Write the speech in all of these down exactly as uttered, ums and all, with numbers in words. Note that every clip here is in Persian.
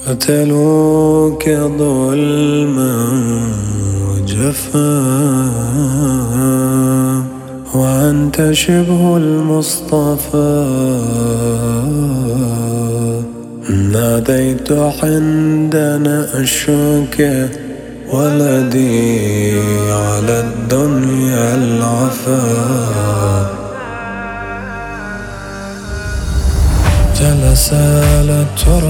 قتلوك ظلما وجفا وأنت شبه المصطفى. ناديت عندنا أشك ولدي على الدنيا العفا. جلس على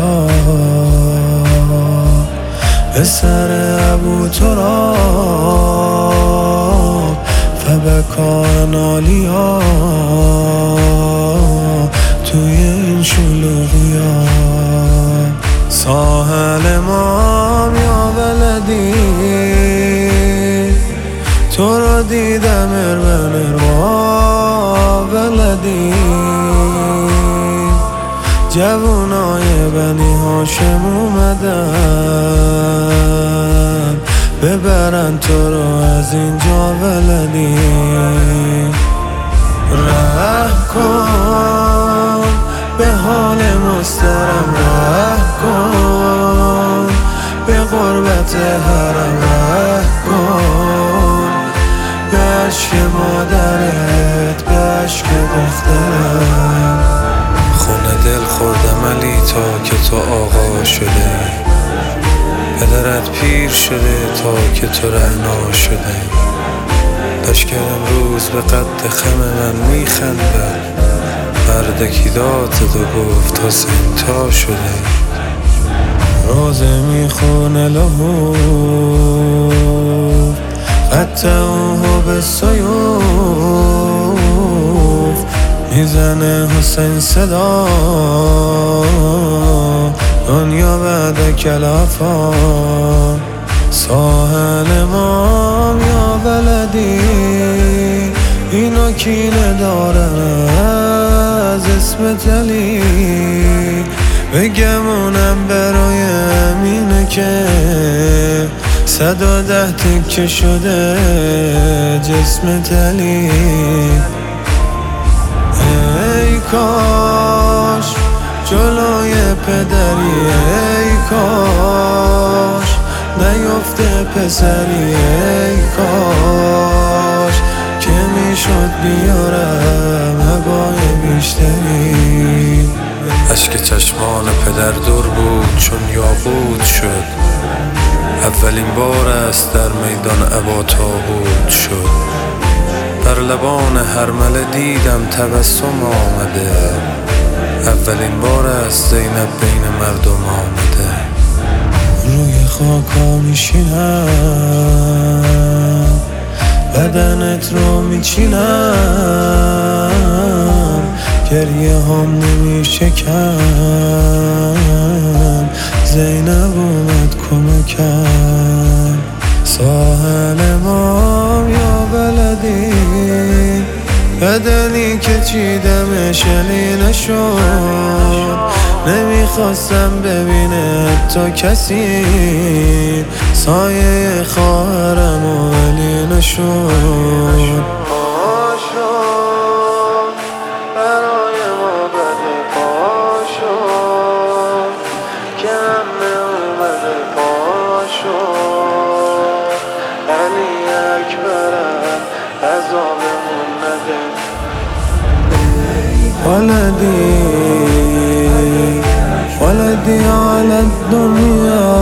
التراب بسر أبو تراب فبكى نالیا توی این شلوغیا. ساحل امام یا ولدی تو رو دیدم ارمن را ولدی. جوانای بنی هاشم اومدن ببرن تو رو از اینجا ولدی. ره کن به حال مسترم، ره کن به غربت حرم، ره کن به عشق مادرت، به عشق دخترم. خونه دل خوردم علی تا که تو آقا شده، پدرت پیر شده تا که تو رهنا شده. لشکر امروز به قد خم من میخندد، مردکی داد و گفت حسین تا شده. روزه میخونه لهوف قطعوه به سیوف، میزنه حسین صدا دنیا بعد کلافا. ساحل امام یا ولدی اینو کینه دارن از اسمت علی. بگمونم برای امینه که صد و ده تکه شده جسمت علی. ای کاش جلوی پدری، ای کاش نیفته پسری، ای کاش که میشد بیارم هوای بیشتری. اشک چشمان پدر دور بود چون یاقوت شد، اولین بار است در میدان ابا تابوت شد. بر لبان هرمله دیدم تبسم آمده، اولین بار است زینب بین مردم آمده. روی خاکا میشینم بدنت رو میچینم، گریه هم نمیشکم زینب اومد کمکم. ساحل امام یا ولدی بدنی که چیدمش علی نشد، نمیخواستم ببینه تا کسی سایه خواهرم و علی نشد. پاشو برای ما بده، پاشو که همه اومده، پاشو علی اکبرم عذابمون نده. ولدی ولدي على الدنيا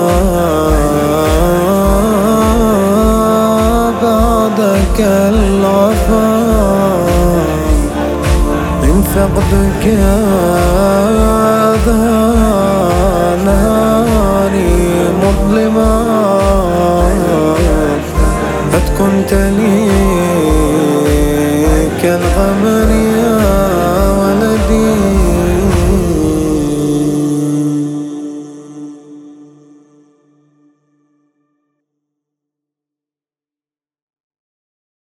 بعدك العفا. من فقدك هذا نهاري مظلما.